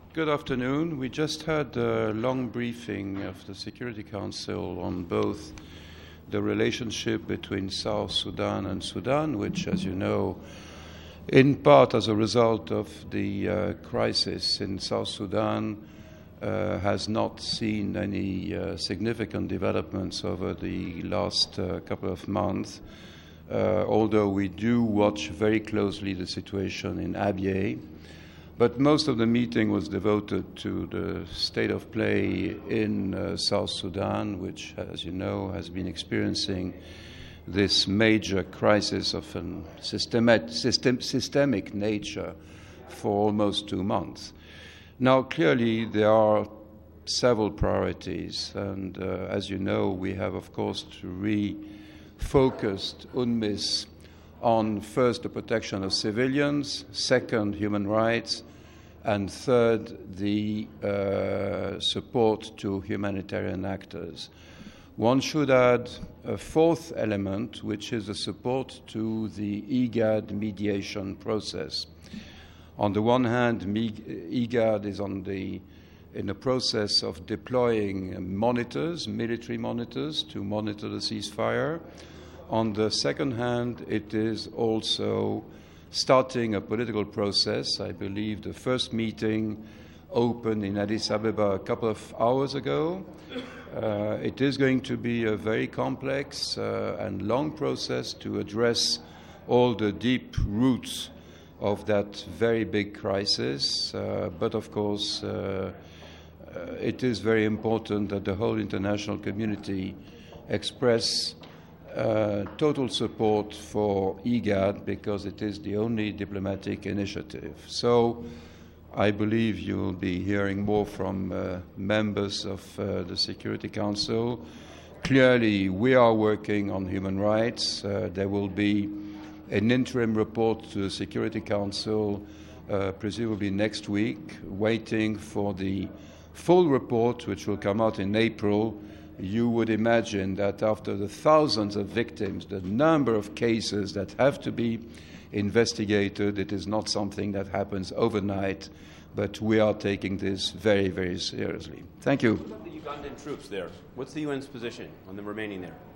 Good afternoon. We just had a long briefing of the Security Council on both the relationship between South Sudan and Sudan, which, as you know, in part as a result of the crisis in South Sudan, has not seen any significant developments over the last couple of months, although we do watch very closely the situation in Abyei. But most of the meeting was devoted to the state of play in South Sudan, which, as you know, has been experiencing this major crisis of a systemic nature for almost 2 months. Now, clearly, there are several priorities, and as you know, we have, of course, refocused UNMISS on first the protection of civilians, second, human rights, and third, the support to humanitarian actors. One should add a fourth element, which is the support to the IGAD mediation process. On the one hand, IGAD is in the process of deploying monitors, military monitors, to monitor the ceasefire. On the second hand, it is also starting a political process. I believe the first meeting opened in Addis Ababa a couple of hours ago. It is going to be a very complex and long process to address all the deep roots of that very big crisis. But of course, it is very important that the whole international community express total support for IGAD because it is the only diplomatic initiative. So I believe you will be hearing more from members of the Security Council. Clearly, we are working on human rights. There will be an interim report to the Security Council, presumably next week, waiting for the full report, which will come out in April. You would imagine that after the thousands of victims, the number of cases that have to be investigated, it is not something that happens overnight, but we are taking this very, very seriously. Thank you. What about the Ugandan troops there? What's the UN's position on them remaining there?